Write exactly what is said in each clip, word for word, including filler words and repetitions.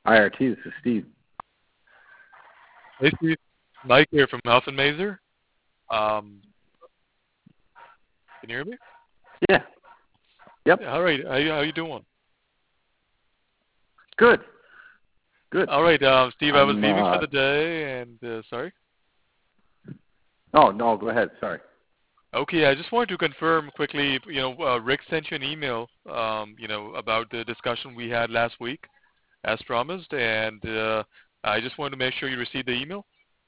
I R T, this is Steve. Hey, Steve. Mike here from Huff and Mazer. Um, can you hear me? Yeah. Yep. Yeah, all right. How you, how you doing? Good. Good. All right, um, Steve. I was I'm, leaving uh, for the day, and uh, sorry. oh, no, go ahead. Sorry. Okay, I just wanted to confirm quickly. You know, uh, Rick sent you an email. Um, you know, about the discussion we had last week, as promised, and uh, I just wanted to make sure you received the email.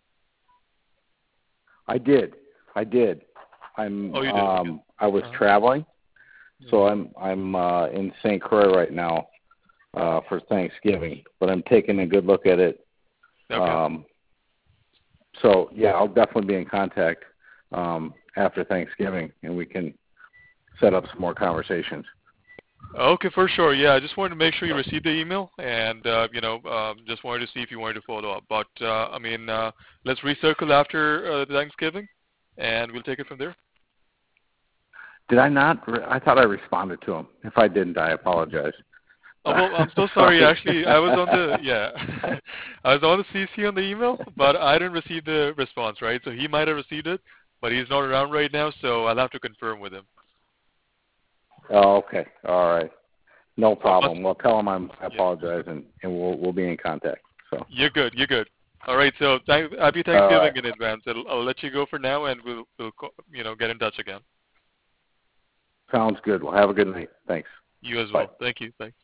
I did. I did. I'm, Oh, you did. Okay. um, I was Uh-huh. traveling, so Mhm. I'm, I'm, uh, in Saint Croix right now, uh, for Thanksgiving, but I'm taking a good look at it. Okay. Um, so yeah, I'll definitely be in contact, um, after Thanksgiving, and we can set up some more conversations. Okay, for sure. Yeah, I just wanted to make sure you received the email, and uh, you know, um, just wanted to see if you wanted to follow up. But uh, I mean, uh, let's recircle after uh, Thanksgiving, and we'll take it from there. Did I not? Re- I thought I responded to him. If I didn't, I apologize. Oh, well, I'm so sorry. Sorry. Actually, I was on the yeah, I was on the C C on the email, but I didn't receive the response. Right, so he might have received it, but he's not around right now, so I'll have to confirm with him. Oh, okay. All right. No So, but problem. Well, tell him I'm, I yeah, apologize, and, and we'll we'll be in contact. So. you're good. You're good. All right. So, thank, happy All Thanksgiving right. in advance. I'll, I'll let you go for now, and we'll we'll co- you know get in touch again. Sounds good. Well, have a good night. Thanks. You as Bye. well. Thank you. Bye.